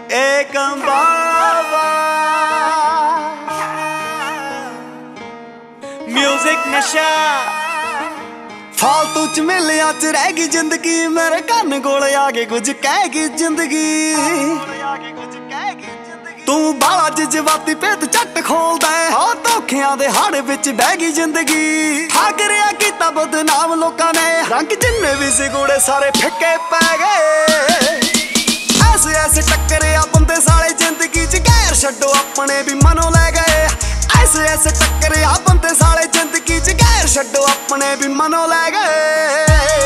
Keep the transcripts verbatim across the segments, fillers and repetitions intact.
एक बाबा म्यूजिक नशा फालतू च मिलिया च रह गई जिंदगी मेरे कन्न कोल आके कुछ कह गई जिंदगी तू बाला जज्बाती पेत झट खोलदा है हाँ धोखियां दे हाड़ विच बह गई जिंदगी हागरिया कीता बदनाम लोकां ने रंग जिन्ने भी सी गोड़े सारे फिक्के पै गए ऐसे ऐसे टक्करिया बंदे साले जिंदगी च गैर छड्डो अपने भी मनो लै गए ऐसे ऐसे टक्करिया बंदे साले जिंदगी च गैर छड्डो अपने भी मनो लै गए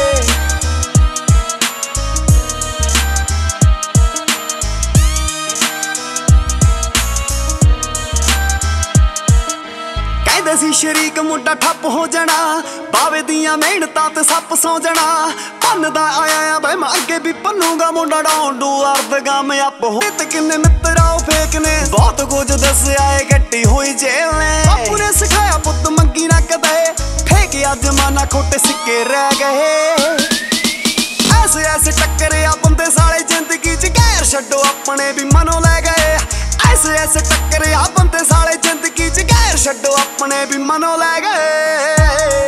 सी शरीक मुंडा ठप हो जाना बावे दियां मेहनतां ते सप सौ जाना भन्नदा आया भाई मैं अगे भी भन्नूगा मुंडा डाउन टू अर्थ कामयाब हो ते किन्ने मित्तरा फेक ने बहुत कुछ दस्या है गट्टी हुई जेल ने बापू ने सिखाया पुत्त मंगी ना कदे फेंकिया जमाना खोटे सिक्के रह गए ऐसे ऐसे टक्करिया बंदे साले जिंदगी च गैर छड्डो अपने भी मनो लै गए ऐसे ऐसे टक्करिया बंदे साले जिंदगी च गैर छड्डो अपने भी मनो लै गए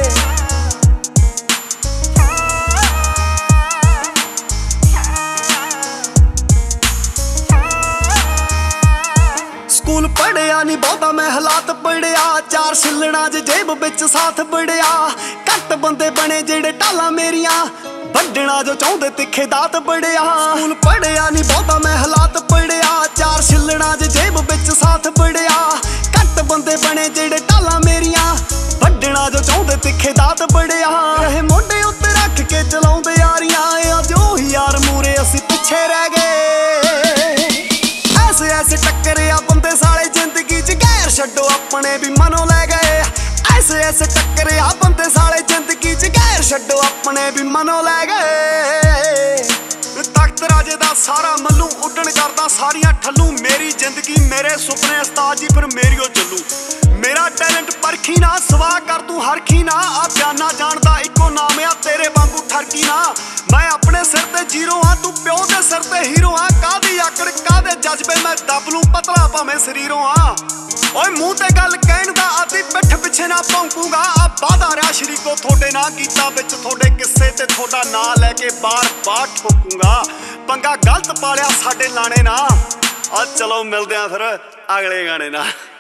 स्कूल पढ़िया नी बहुता मैं हालात पढ़िया चार छिलना च जेब बिच साथ बड़िया घट बंदे बने जेड़े टाला मेरिया वड्डना जो चाहुंदे तिखे दात बड़िया स्कूल पढ़िया नी बहुता मैं हालात पढ़िया चार छिलना च जेब बिच साथ बड़िया घट बंदे बने जेड़े टाला मेरिया वड्डना जो चाहुंदे तिखे दात बड़िया रहे मोढे उत्ते रख के चलाउंदे यारियां अज ओही यार मूरे असीं पिछे रह गए ऐसे ऐसे टक्करिया बंदे साले जिंदगी च गैर छड्डो अपने भी मनो लै गए ऐसे ऐसे टक्करिया बंदे साले जिंदगी च गैर छड्डो अपने भी मनो लै गए तख्त राजे दा सारा मल्लू उड्डण करदा सारियां ठल्लू मेरी जिंदगी मेरे सुपने उस्ताद जी पर मेरियो चलू मेरा टैलेंट परखी ना सवा कर तू हरखी ना आ बयाना जानदा इको नाम आ तेरे वांगू ठरकी ना मैं अपने सिर ते जीरो हाँ तू प्यो दे सिर ते हीरो हाँ कादी आकड़ कादे जज्बे मैं दब लूं पतला भावें शरीरों हाँ ओए मुंह ते गल कहण दा आदि पिठ पिछे ना भौंकूगा आ वादा रहा शरीको थोड़े ना कीता विच थोड़े किस्से ते थोड़ा ना लैके बार बार ठोकूंगा पंगा गलत पालिया साडे लाने ना आ चलो मिलदे आ फिर अगले गाने ना।